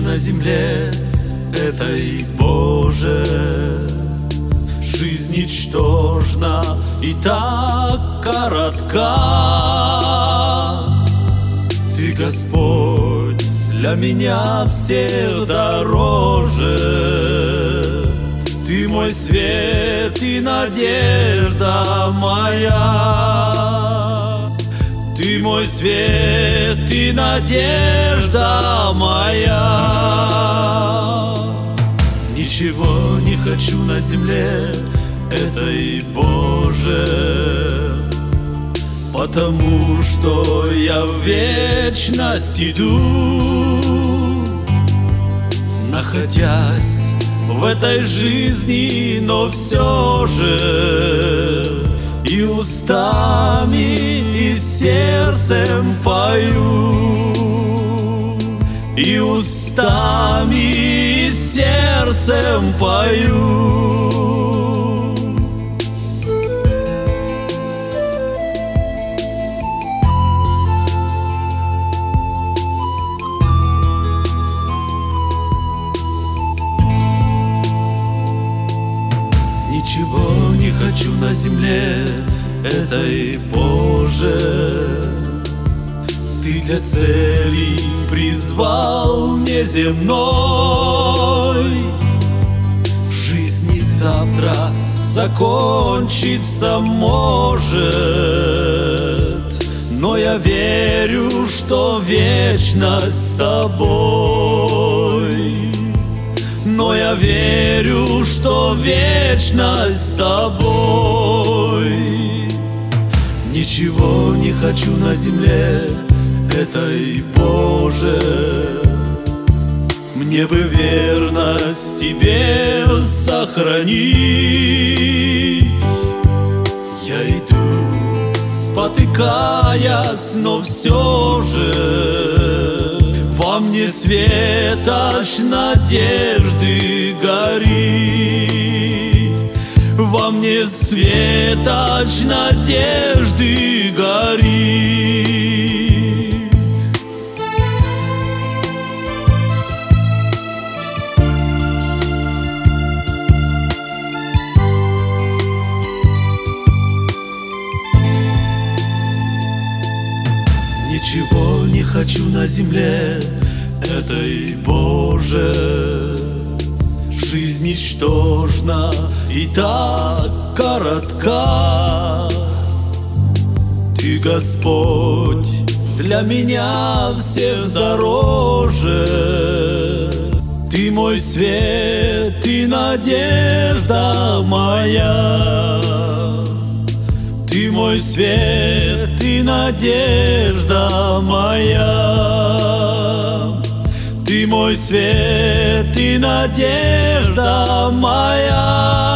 на земле этой, Боже. Жизнь ничтожна и так коротка. Ты, Господь, для меня всех дороже. Ты мой свет и надежда моя. Ты мой свет и надежда моя. Ничего не хочу на земле этой, Боже, потому что я в вечность иду, находясь в этой жизни, но все же и устами, и сердцем пою, и устами, и сердцем пою. Ничего не хочу на земле этой, Боже. Ты для цели призвал неземной. Жизнь и завтра закончиться может, но я верю, что вечность с тобой. Но я верю, что вечность с тобой. Ничего не хочу на земле этой, Боже. Мне бы верность тебе сохранить. Я иду, спотыкаясь, но все же во мне светоч надежды горит. Во мне светоч надежды горит. Ничего не хочу на земле этой, Боже. Жизнь ничтожна и так коротка. Ты, Господь, для меня всех дороже. Ты мой свет и надежда моя. Ты мой свет и надежда моя. Ты мой свет и надежда моя.